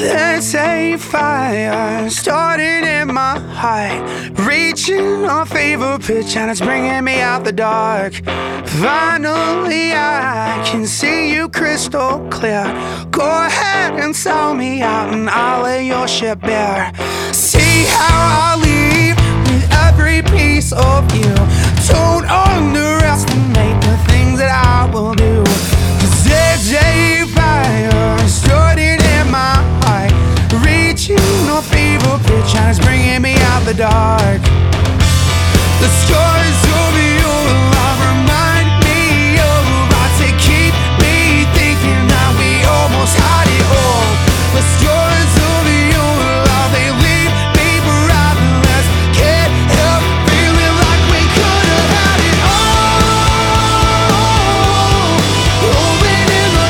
There's a fire starting in my heart, reaching a fever pitch, and it's bringing me out the dark. Finally I can see you crystal clear. Go ahead and sell me out and I'll lay your ship bare. See how I leave with every piece of you. Don't underestimate the things that I will do. 'Cause there's a fire starting in my heart, reaching a fever pitch, and it's bringing me out the dark. The scars over your love remind me of about to keep me thinking that we almost had it all. The scars over your love, they leave me breathless. Can't help feeling like we could have had it all. Rolling in the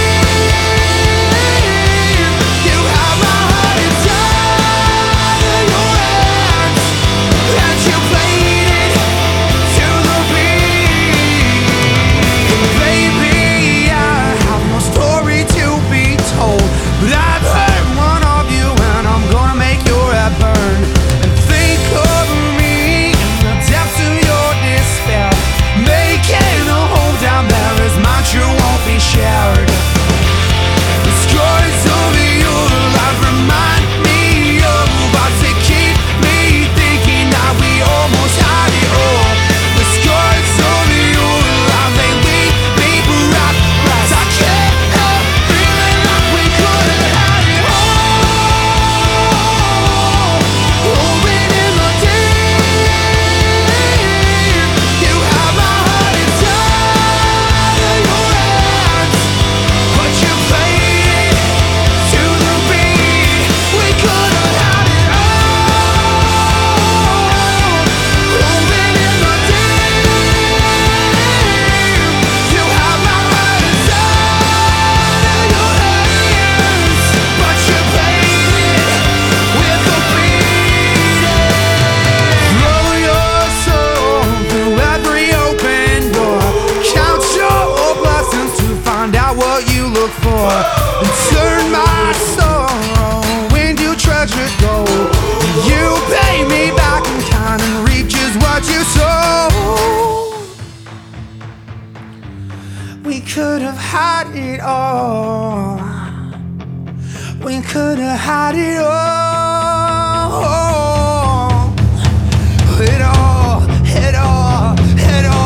deep, you have my heart inside of your hands, and you played it to the beat. And baby, I have no story to be told, but I've heard one of you, and I'm gonna make your head burn. And think of me in the depths of your despair, making a home down there as mine sure won't be shared. The scars over your life remind me of about to keep me thinking that we almost had it all. The scars over your life, they leave me breathless. I can't help feeling like we could have had it all. Rolling in the deep, you have my heart inside of your hands, but you played it to the beat. We could have had it all. Rolling in the deep, you have my heart inside of your hands, but you played it with a beat. Throw your soul through every open door. Count your blessings to find out what you look for, and turn my sorrow into treasured gold. You pay me back in kind and reap just what you sow. We could have had it all. We could have had it all. It all, it all, it all.